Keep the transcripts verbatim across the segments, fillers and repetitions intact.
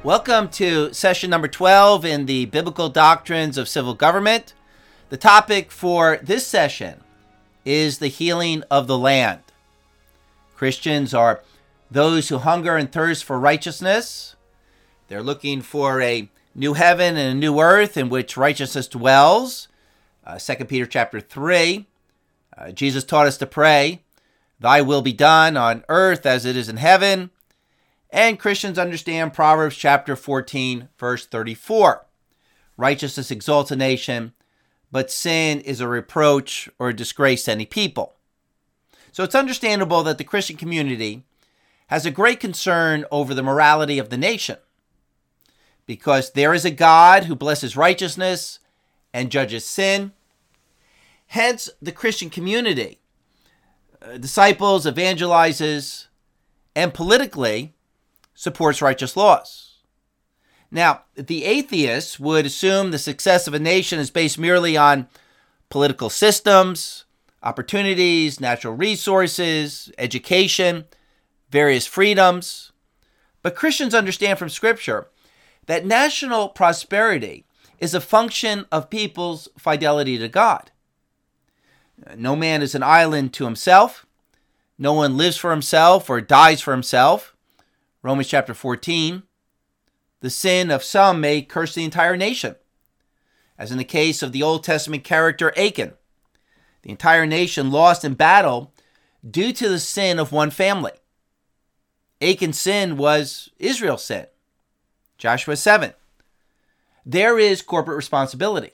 Welcome to session number twelve in the Biblical Doctrines of Civil Government. The topic for this session is the healing of the land. Christians are those who hunger and thirst for righteousness. They're looking for a new heaven and a new earth in which righteousness dwells. Uh, Second Peter chapter three, uh, Jesus taught us to pray, "Thy will be done on earth as it is in heaven." And Christians understand Proverbs chapter fourteen, verse thirty-four. Righteousness exalts a nation, but sin is a reproach or a disgrace to any people. So it's understandable that the Christian community has a great concern over the morality of the nation, because there is a God who blesses righteousness and judges sin. Hence, the Christian community uh, disciples, evangelizes, and politically supports righteous laws. Now, the atheists would assume the success of a nation is based merely on political systems, opportunities, natural resources, education, various freedoms. But Christians understand from Scripture that national prosperity is a function of people's fidelity to God. No man is an island to himself. No one lives for himself or dies for himself. Romans chapter fourteen, the sin of some may curse the entire nation, as in the case of the Old Testament character Achan. The entire nation lost in battle due to the sin of one family. Achan's sin was Israel's sin. Joshua seven. There is corporate responsibility.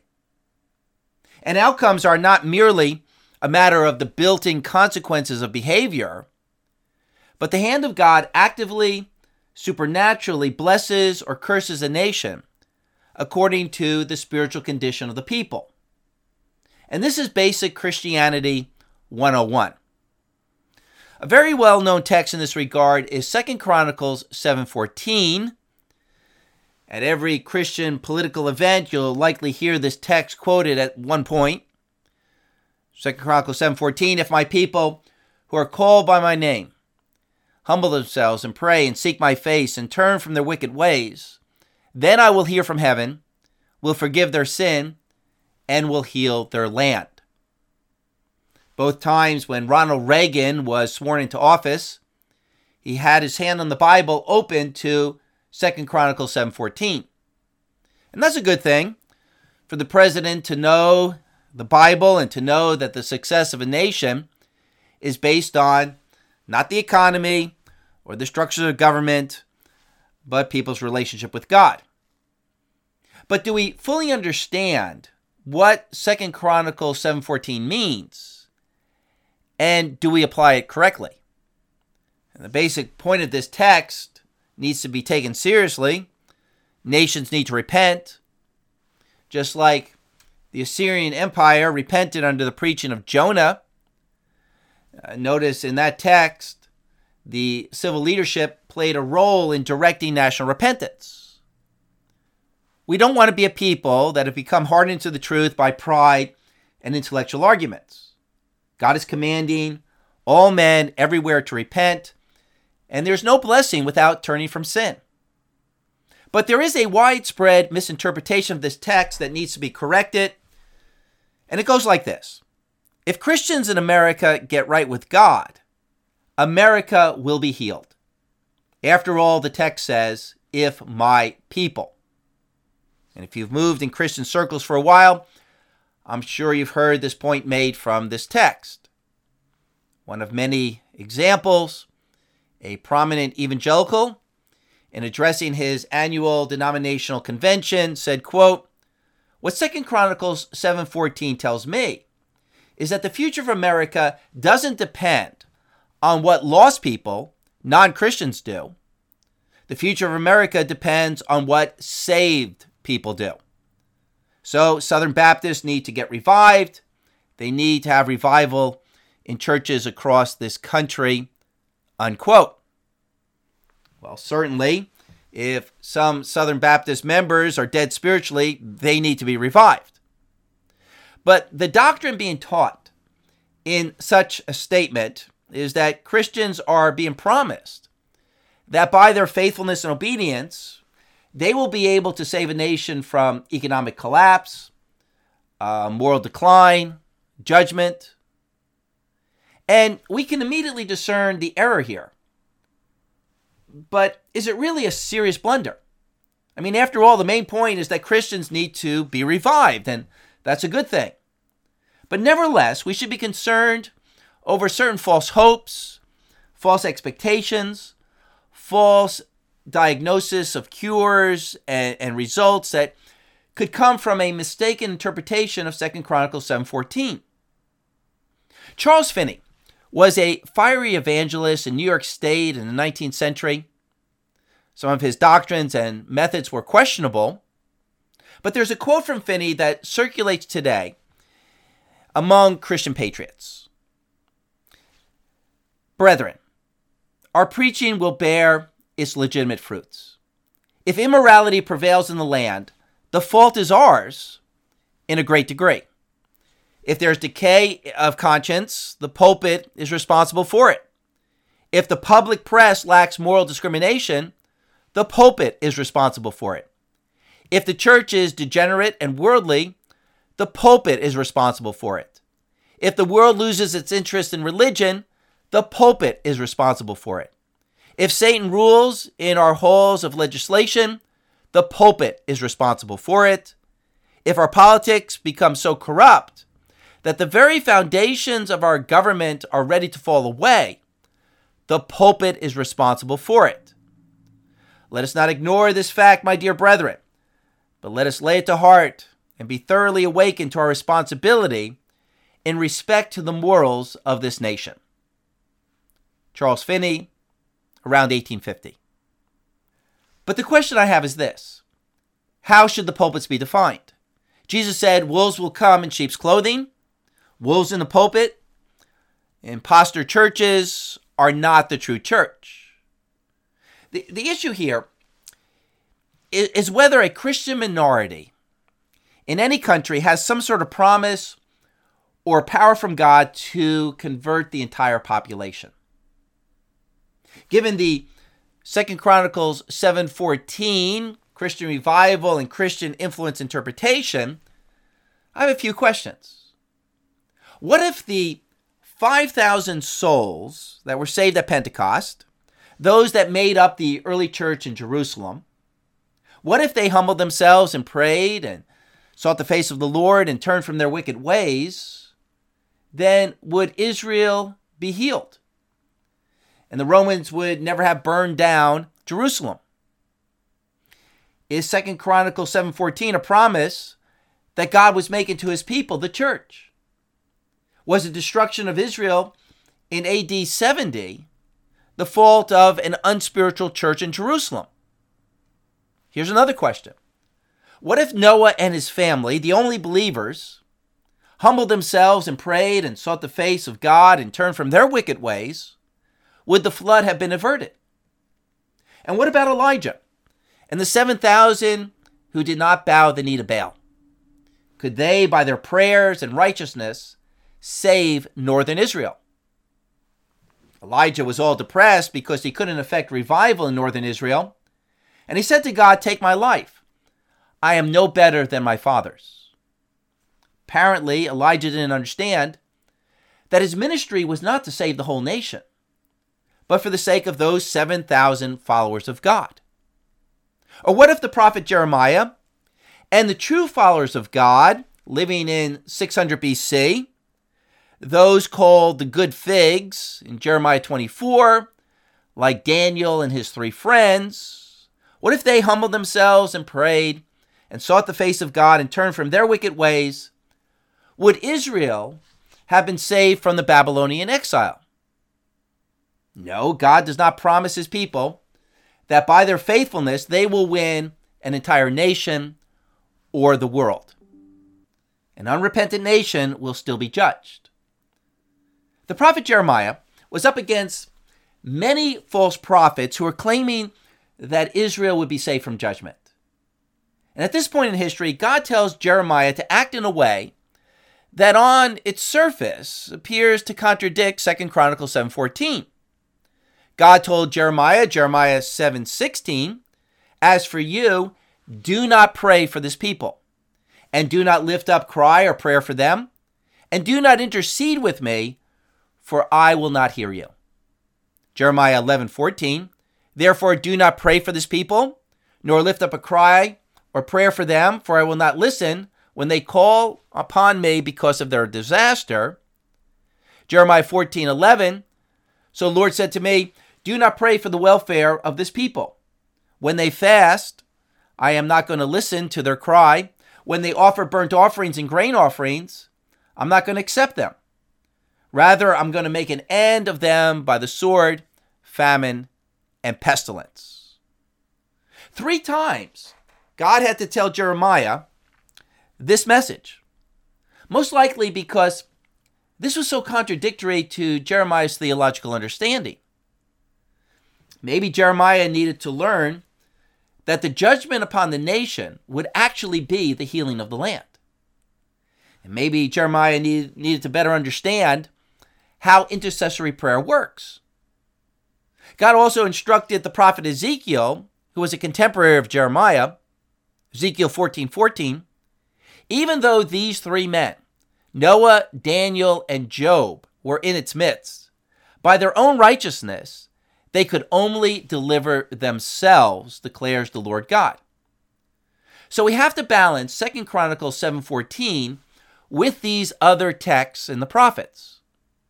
And outcomes are not merely a matter of the built-in consequences of behavior, but the hand of God actively, supernaturally blesses or curses a nation according to the spiritual condition of the people. And this is basic Christianity one oh one. A very well-known text in this regard is Second Chronicles seven fourteen. At every Christian political event, you'll likely hear this text quoted at one point. Second Chronicles seven fourteen, "If my people who are called by my name humble themselves and pray and seek my face and turn from their wicked ways, then I will hear from heaven, will forgive their sin, and will heal their land." Both times when Ronald Reagan was sworn into office, he had his hand on the Bible open to Second Chronicles seven fourteen. And that's a good thing for the president to know the Bible and to know that the success of a nation is based on not the economy or the structures of government, but people's relationship with God. But do we fully understand what Second Chronicles seven fourteen means? And do we apply it correctly? And the basic point of this text needs to be taken seriously. Nations need to repent, just like the Assyrian Empire repented under the preaching of Jonah. Uh, notice in that text, the civil leadership played a role in directing national repentance. We don't want to be a people that have become hardened to the truth by pride and intellectual arguments. God is commanding all men everywhere to repent, and there's no blessing without turning from sin. But there is a widespread misinterpretation of this text that needs to be corrected, and it goes like this. If Christians in America get right with God, America will be healed. After all, the text says, "if my people." And if you've moved in Christian circles for a while, I'm sure you've heard this point made from this text. One of many examples, a prominent evangelical, in addressing his annual denominational convention, said, quote, "What Second Chronicles seven fourteen tells me is that the future of America doesn't depend on what lost people, non-Christians, do. The future of America depends on what saved people do. So Southern Baptists need to get revived. They need to have revival in churches across this country," unquote. Well, certainly, if some Southern Baptist members are dead spiritually, they need to be revived. But the doctrine being taught in such a statement is that Christians are being promised that by their faithfulness and obedience, they will be able to save a nation from economic collapse, uh, moral decline, judgment. And we can immediately discern the error here. But is it really a serious blunder? I mean, after all, the main point is that Christians need to be revived, and that's a good thing. But nevertheless, we should be concerned over certain false hopes, false expectations, false diagnosis of cures and, and results that could come from a mistaken interpretation of Second Chronicles seven fourteen. Charles Finney was a fiery evangelist in New York State in the nineteenth century. Some of his doctrines and methods were questionable, but there's a quote from Finney that circulates today among Christian patriots. Brethren, our preaching will bear its legitimate fruits. If immorality prevails in the land, the fault is ours in a great degree. If there's decay of conscience, the pulpit is responsible for it. If the public press lacks moral discrimination, the pulpit is responsible for it. If the church is degenerate and worldly, the pulpit is responsible for it. If the world loses its interest in religion, the pulpit is responsible for it. If Satan rules in our halls of legislation, the pulpit is responsible for it. If our politics become so corrupt that the very foundations of our government are ready to fall away, the pulpit is responsible for it. Let us not ignore this fact, my dear brethren, but let us lay it to heart and be thoroughly awakened to our responsibility in respect to the morals of this nation. Charles Finney, around eighteen fifty. But the question I have is this: how should the pulpits be defined? Jesus said, wolves will come in sheep's clothing. Wolves in the pulpit, impostor churches are not the true church. The, the issue here is, is whether a Christian minority in any country has some sort of promise or power from God to convert the entire population. Given the Second Chronicles seven fourteen Christian revival and Christian influence interpretation, I have a few questions. What if the five thousand souls that were saved at Pentecost, those that made up the early church in Jerusalem, what if they humbled themselves and prayed and sought the face of the Lord and turned from their wicked ways? Then would Israel be healed? And the Romans would never have burned down Jerusalem. Is Second Chronicles seven fourteen a promise that God was making to his people, the church? Was the destruction of Israel in A D seventy the fault of an unspiritual church in Jerusalem? Here's another question. What if Noah and his family, the only believers, humbled themselves and prayed and sought the face of God and turned from their wicked ways? Would the flood have been averted? And what about Elijah and the seven thousand who did not bow the knee to Baal? Could they, by their prayers and righteousness, save northern Israel? Elijah was all depressed because he couldn't effect revival in northern Israel. And he said to God, "Take my life. I am no better than my fathers." Apparently, Elijah didn't understand that his ministry was not to save the whole nation, but for the sake of those seven thousand followers of God. Or what if the prophet Jeremiah and the true followers of God living in six hundred B C, those called the good figs in Jeremiah twenty-four, like Daniel and his three friends, what if they humbled themselves and prayed and sought the face of God and turned from their wicked ways? Would Israel have been saved from the Babylonian exile? No, God does not promise his people that by their faithfulness they will win an entire nation or the world. An unrepentant nation will still be judged. The prophet Jeremiah was up against many false prophets who were claiming that Israel would be saved from judgment. And at this point in history, God tells Jeremiah to act in a way that on its surface appears to contradict Second Chronicles seven fourteen. God told Jeremiah, Jeremiah seven sixteen, As for you, do not pray for this people, and do not lift up cry or prayer for them, and do not intercede with me, for I will not hear you. Jeremiah eleven fourteen. Therefore do not pray for this people, nor lift up a cry or prayer for them, for I will not listen when they call upon me because of their disaster. Jeremiah fourteen eleven. So the Lord said to me, do not pray for the welfare of this people. When they fast, I am not going to listen to their cry. When they offer burnt offerings and grain offerings, I'm not going to accept them. Rather, I'm going to make an end of them by the sword, famine, and pestilence. Three times, God had to tell Jeremiah this message. Most likely because this was so contradictory to Jeremiah's theological understanding. Maybe Jeremiah needed to learn that the judgment upon the nation would actually be the healing of the land. And maybe Jeremiah needed, needed to better understand how intercessory prayer works. God also instructed the prophet Ezekiel, who was a contemporary of Jeremiah, Ezekiel fourteen fourteen, even though these three men, Noah, Daniel, and Job, were in its midst, by their own righteousness, they could only deliver themselves, declares the Lord God. So we have to balance Second Chronicles seven fourteen with these other texts in the prophets.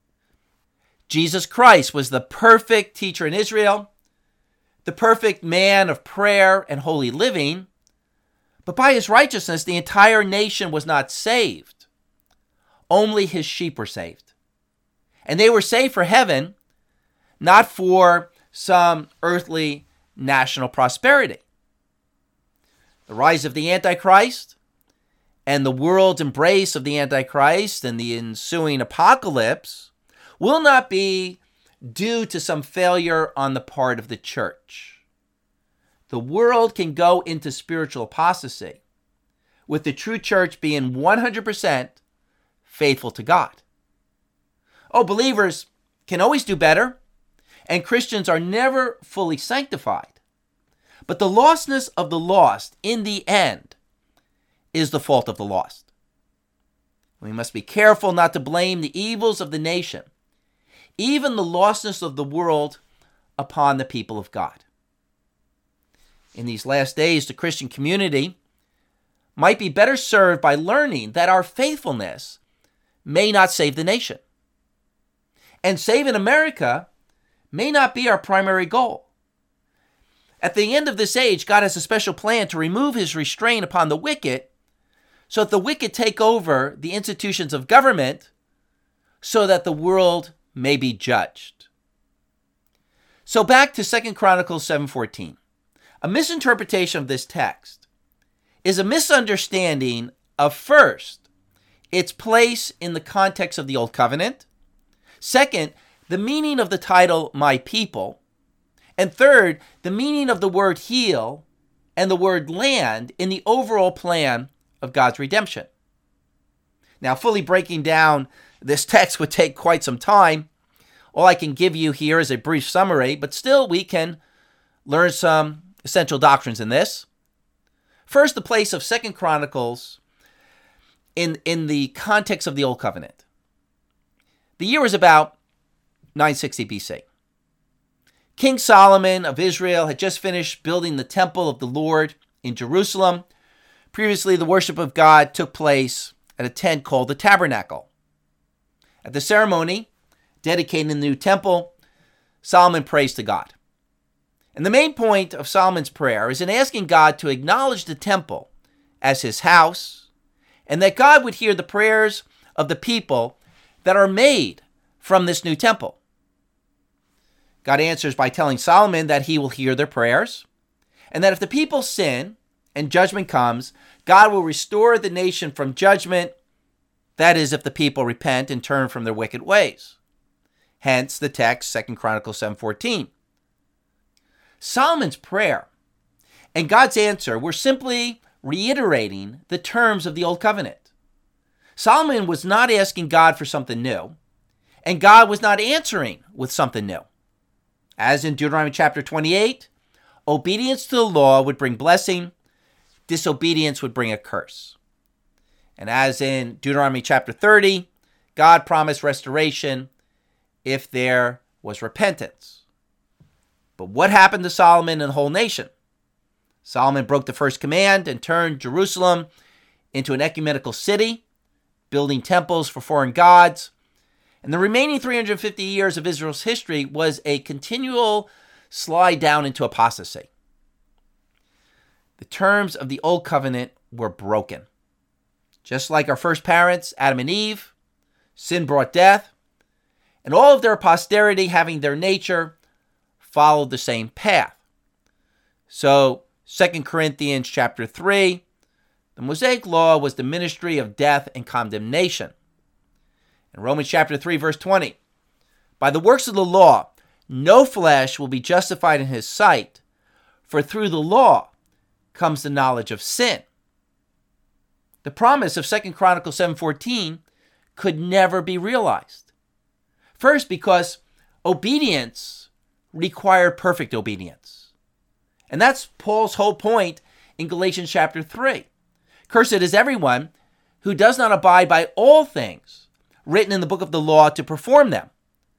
Jesus Christ was the perfect teacher in Israel, the perfect man of prayer and holy living, but by his righteousness, the entire nation was not saved. Only his sheep were saved. And they were saved for heaven, not for some earthly national prosperity. The rise of the Antichrist and the world's embrace of the Antichrist and the ensuing apocalypse will not be due to some failure on the part of the church. The world can go into spiritual apostasy with the true church being one hundred percent faithful to God. Oh, believers can always do better, and Christians are never fully sanctified. But the lostness of the lost, in the end, is the fault of the lost. We must be careful not to blame the evils of the nation, even the lostness of the world, upon the people of God. In these last days, the Christian community might be better served by learning that our faithfulness may not save the nation. And saving America may not be our primary goal. At the end of this age, God has a special plan to remove his restraint upon the wicked so that the wicked take over the institutions of government so that the world may be judged. So back to Second Chronicles seven fourteen. A misinterpretation of this text is a misunderstanding of, first, its place in the context of the Old Covenant, second, the meaning of the title, my people, and third, the meaning of the word heal and the word land in the overall plan of God's redemption. Now, fully breaking down this text would take quite some time. All I can give you here is a brief summary, but still we can learn some essential doctrines in this. First, the place of Second Chronicles in, in the context of the Old Covenant. The year was about nine sixty B C. King Solomon of Israel had just finished building the temple of the Lord in Jerusalem. Previously, the worship of God took place at a tent called the Tabernacle. At the ceremony dedicating the new temple, Solomon prays to God. And the main point of Solomon's prayer is in asking God to acknowledge the temple as his house, and that God would hear the prayers of the people that are made from this new temple. God answers by telling Solomon that he will hear their prayers, and that if the people sin and judgment comes, God will restore the nation from judgment. That is, if the people repent and turn from their wicked ways. Hence the text, Second Chronicles seven fourteen. Solomon's prayer and God's answer were simply reiterating the terms of the Old Covenant. Solomon was not asking God for something new, and God was not answering with something new. As in Deuteronomy chapter twenty-eight, obedience to the law would bring blessing, disobedience would bring a curse. And as in Deuteronomy chapter thirty, God promised restoration if there was repentance. But what happened to Solomon and the whole nation? Solomon broke the first command and turned Jerusalem into an ecumenical city, building temples for foreign gods. And the remaining three hundred fifty years of Israel's history was a continual slide down into apostasy. The terms of the old covenant were broken. Just like our first parents, Adam and Eve, sin brought death, and all of their posterity, having their nature, followed the same path. So, Second Corinthians chapter three, the Mosaic law was the ministry of death and condemnation. In Romans chapter three, verse twenty, by the works of the law, no flesh will be justified in his sight, for through the law comes the knowledge of sin. The promise of Second Chronicles seven fourteen could never be realized. First, because obedience required perfect obedience. And that's Paul's whole point in Galatians chapter three. Cursed is everyone who does not abide by all things written in the book of the law to perform them.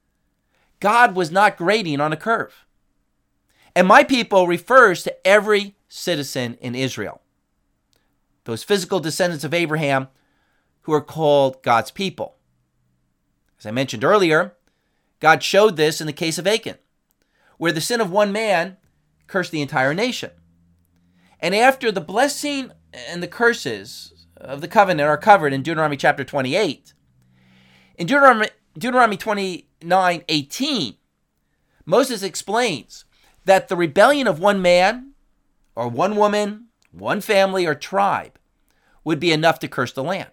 God was not grading on a curve. And my people refers to every citizen in Israel, those physical descendants of Abraham who are called God's people. As I mentioned earlier, God showed this in the case of Achan, where the sin of one man cursed the entire nation. And after the blessing and the curses of the covenant are covered in Deuteronomy chapter twenty-eight, in Deuteronomy, Deuteronomy twenty-nine eighteen, Moses explains that the rebellion of one man or one woman, one family or tribe would be enough to curse the land.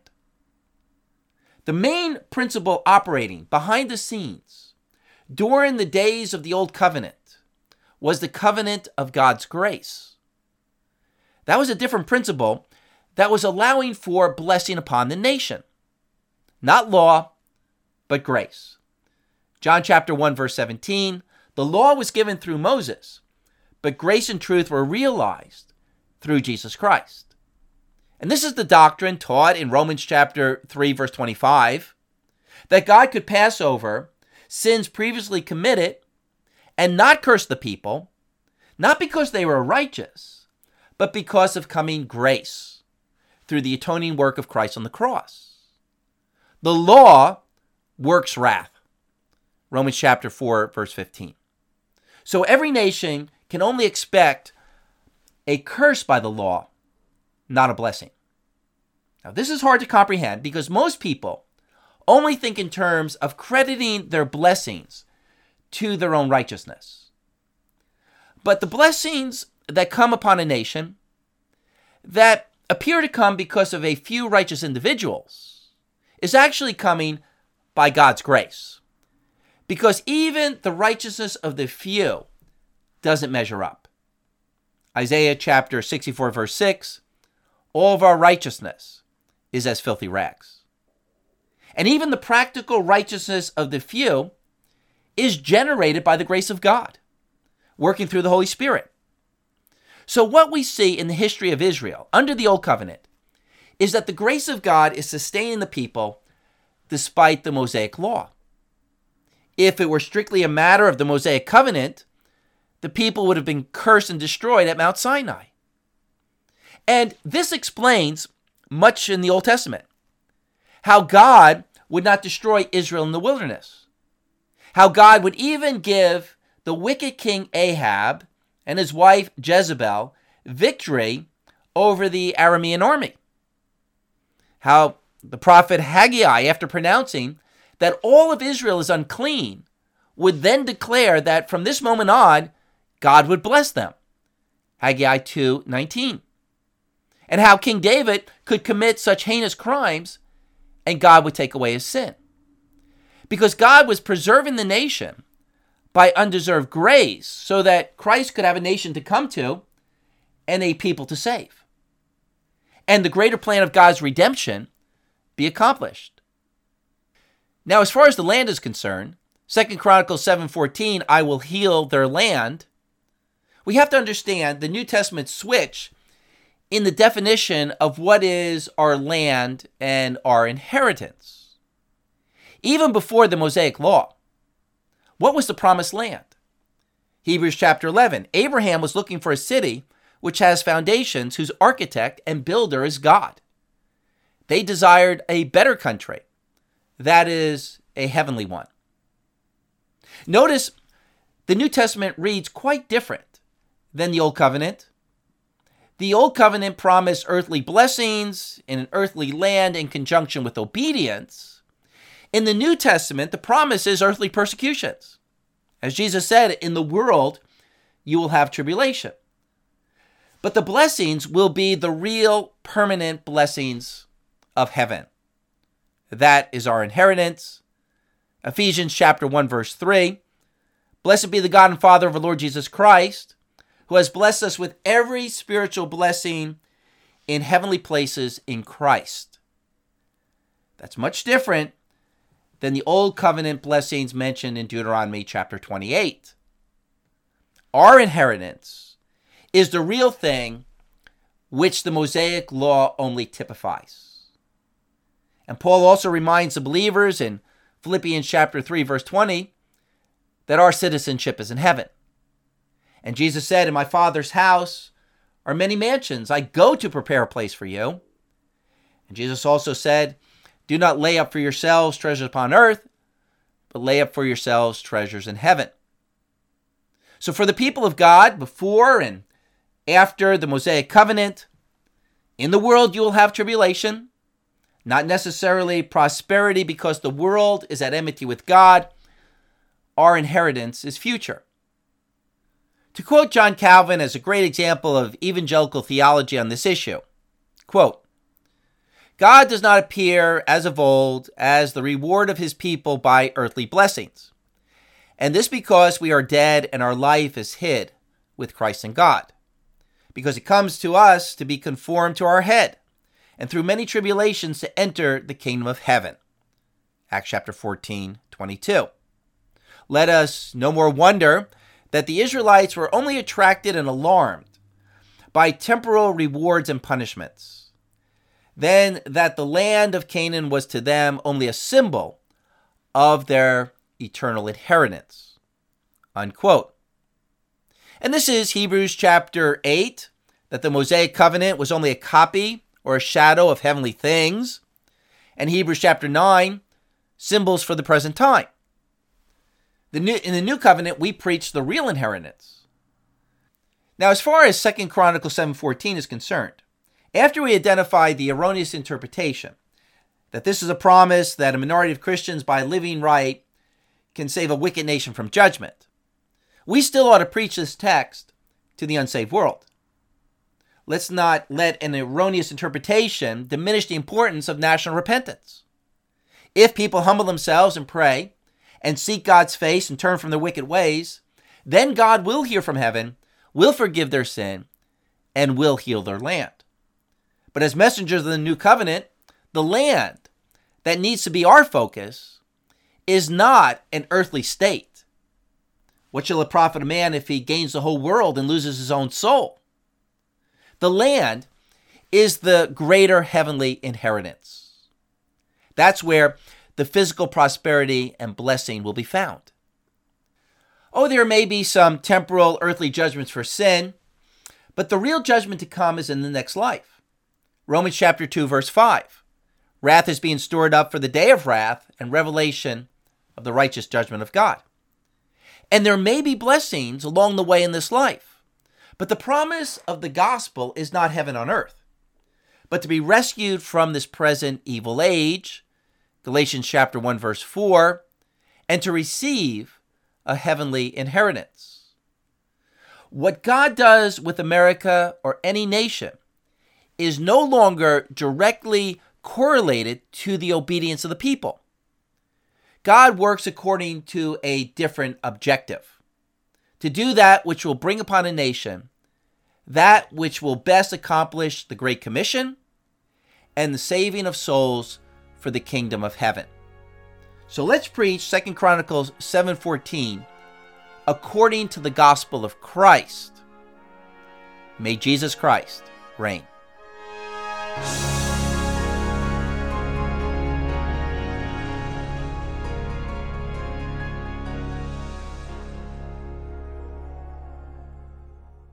The main principle operating behind the scenes during the days of the Old Covenant was the covenant of God's grace. That was a different principle that was allowing for blessing upon the nation. Not law, but grace. John chapter one, verse seventeen, the law was given through Moses, but grace and truth were realized through Jesus Christ. And this is the doctrine taught in Romans chapter three, verse twenty-five, that God could pass over sins previously committed and not curse the people, not because they were righteous, but because of coming grace through the atoning work of Christ on the cross. The law works wrath. Romans chapter four, verse fifteen. So every nation can only expect a curse by the law, not a blessing. Now, this is hard to comprehend because most people only think in terms of crediting their blessings to their own righteousness. But the blessings that come upon a nation that appear to come because of a few righteous individuals is actually coming by God's grace. Because even the righteousness of the few doesn't measure up. Isaiah chapter sixty-four, verse six, all of our righteousness is as filthy rags. And even the practical righteousness of the few is generated by the grace of God, working through the Holy Spirit. So what we see in the history of Israel under the Old Covenant is that the grace of God is sustaining the people despite the Mosaic law. If it were strictly a matter of the Mosaic covenant, the people would have been cursed and destroyed at Mount Sinai. And this explains much in the Old Testament. How God would not destroy Israel in the wilderness. How God would even give the wicked king Ahab and his wife Jezebel victory over the Aramean army. How the prophet Haggai, after pronouncing that all of Israel is unclean, would then declare that from this moment on, God would bless them. Haggai two nineteen. And how King David could commit such heinous crimes and God would take away his sin. Because God was preserving the nation by undeserved grace so that Christ could have a nation to come to and a people to save. And the greater plan of God's redemption be accomplished. Now, as far as the land is concerned, Second Chronicles seven fourteen, I will heal their land. We have to understand the New Testament switch in the definition of what is our land and our inheritance. Even before the Mosaic Law, what was the promised land? Hebrews chapter eleven, Abraham was looking for a city which has foundations, whose architect and builder is God. They desired a better country, that is, a heavenly one. Notice the New Testament reads quite different than the Old Covenant. The Old Covenant promised earthly blessings in an earthly land in conjunction with obedience. In the New Testament, the promise is earthly persecutions. As Jesus said, in the world, you will have tribulation. But the blessings will be the real permanent blessings of heaven. That is our inheritance. Ephesians chapter one, verse three. Blessed be the God and Father of our Lord Jesus Christ, who has blessed us with every spiritual blessing in heavenly places in Christ. That's much different than the Old Covenant blessings mentioned in Deuteronomy chapter twenty-eight. Our inheritance is the real thing which the Mosaic Law only typifies. And Paul also reminds the believers in Philippians chapter three, verse twenty, that our citizenship is in heaven. And Jesus said, in my Father's house are many mansions. I go to prepare a place for you. And Jesus also said, do not lay up for yourselves treasures upon earth, but lay up for yourselves treasures in heaven. So for the people of God, before and after the Mosaic covenant, in the world you will have tribulation, not necessarily prosperity because the world is at enmity with God. Our inheritance is future. To quote John Calvin as a great example of evangelical theology on this issue, quote, God does not appear as of old as the reward of his people by earthly blessings. And this because we are dead and our life is hid with Christ in God. Because he comes to us to be conformed to our head, and through many tribulations to enter the kingdom of heaven. Acts chapter fourteen, twenty-two. Let us no more wonder that the Israelites were only attracted and alarmed by temporal rewards and punishments, then that the land of Canaan was to them only a symbol of their eternal inheritance. Unquote. And this is Hebrews chapter eight, that the Mosaic covenant was only a copy or a shadow of heavenly things. And Hebrews chapter nine, symbols for the present time. The new, in the new covenant, we preach the real inheritance. Now, as far as Second Chronicles seven fourteen is concerned, after we identify the erroneous interpretation that this is a promise that a minority of Christians by living right can save a wicked nation from judgment, we still ought to preach this text to the unsaved world. Let's not let an erroneous interpretation diminish the importance of national repentance. If people humble themselves and pray and seek God's face and turn from their wicked ways, then God will hear from heaven, will forgive their sin, and will heal their land. But as messengers of the new covenant, the land that needs to be our focus is not an earthly state. What shall it profit a man if he gains the whole world and loses his own soul? The land is the greater heavenly inheritance. That's where the physical prosperity and blessing will be found. Oh, there may be some temporal earthly judgments for sin, but the real judgment to come is in the next life. Romans chapter two, verse five. Wrath is being stored up for the day of wrath and revelation of the righteous judgment of God. And there may be blessings along the way in this life, but the promise of the gospel is not heaven on earth, but to be rescued from this present evil age, Galatians chapter one, verse four, and to receive a heavenly inheritance. What God does with America or any nation is no longer directly correlated to the obedience of the people. God works according to a different objective, to do that which will bring upon a nation that which will best accomplish the Great Commission and the saving of souls for the kingdom of heaven. So let's preach Second Chronicles seven fourteen according to the gospel of Christ, May Jesus Christ reign.